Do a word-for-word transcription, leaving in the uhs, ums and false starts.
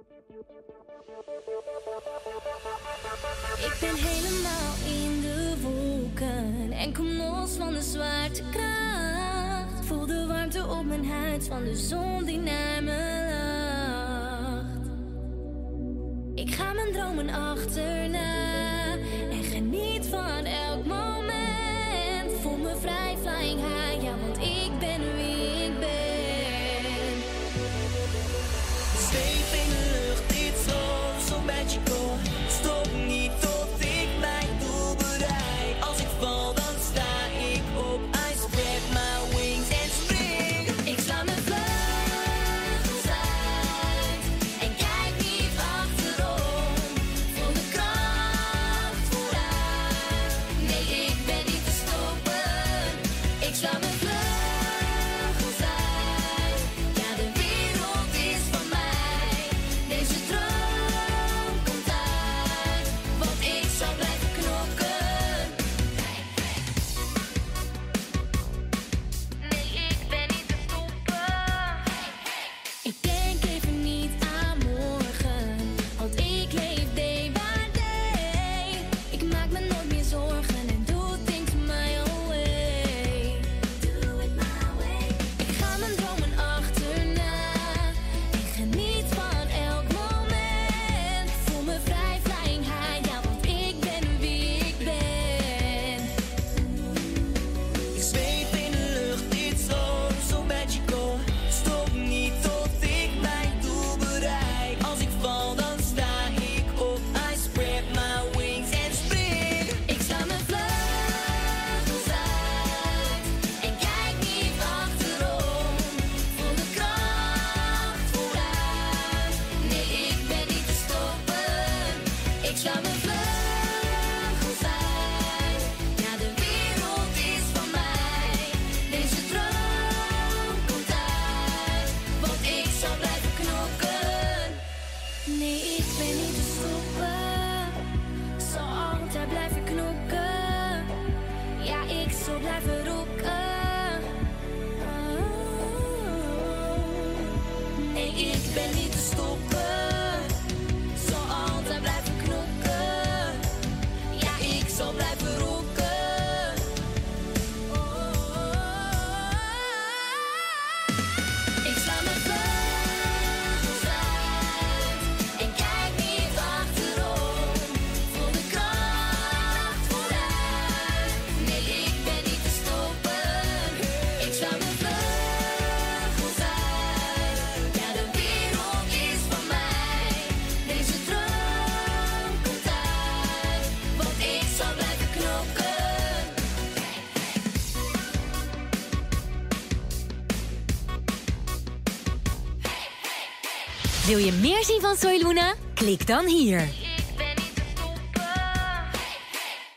Ik ben helemaal in de wolken en kom los van de zwaartekracht. Voel de warmte op mijn huid van de zon die naar me lacht. Ik ga mijn dromen achterna en geniet van elk moment. Voel me vrij, flying high, ja, want ik ben wie ik ben. Zweef in de lucht, it's all so magical. Stop niet tot ik mijn doel bereik. Als ik val, dan sta ik op. I spread my wings en spring. Ik sla mijn vleugels uit en kijk niet achterom. Voel de kracht vooruit. Nee, ik ben niet te stoppen. Ik sla mijn vleugels uit. Ja, de wereld is van mij. Deze droom komt uit, want ik zal blijven knokken. Nee, ik ben niet te stoppen. Ik denk even niet aan morgen, want ik leef day by day. Ik maak me nooit meer zorgen en doe things my own way. Do it my way. Ik ga mijn dromen achterna en geniet van elk moment. Voel me vrij, flying high, ja, want ik ben wie ik ben. Ik zweef in de lucht, it's all so magical. Stop niet tot ik mijn doel bereik. Als ik val, dan sta ik op. I spread my wings en spring. Ik sla mijn vleugels uit en kijk niet achterom. Voel de kracht vooruit. Nee, ik ben niet te stoppen. Ik sla mijn vleugels uit. Ja, de wereld is van mij. Deze droom komt uit, want ik zal blijven knokken. Nee, ik ben niet te stoppen. Zal altijd blijven knokken. Ja, ik zal blijven rocken. Oh. Nee, ik ben niet te stoppen. Zal altijd blijven knokken. Ja, ik zal blijven rocken. Oh. Ik sla mijn vleugels uit en kijk niet achterom. Voel de kracht vooruit. Nee, ik ben niet te stoppen. Ik sla mijn vleugels uit. Ja, de wereld is van mij. Deze droom komt uit, want ik zal blijven knokken. Wil je meer zien van Soy Luna? Klik dan hier.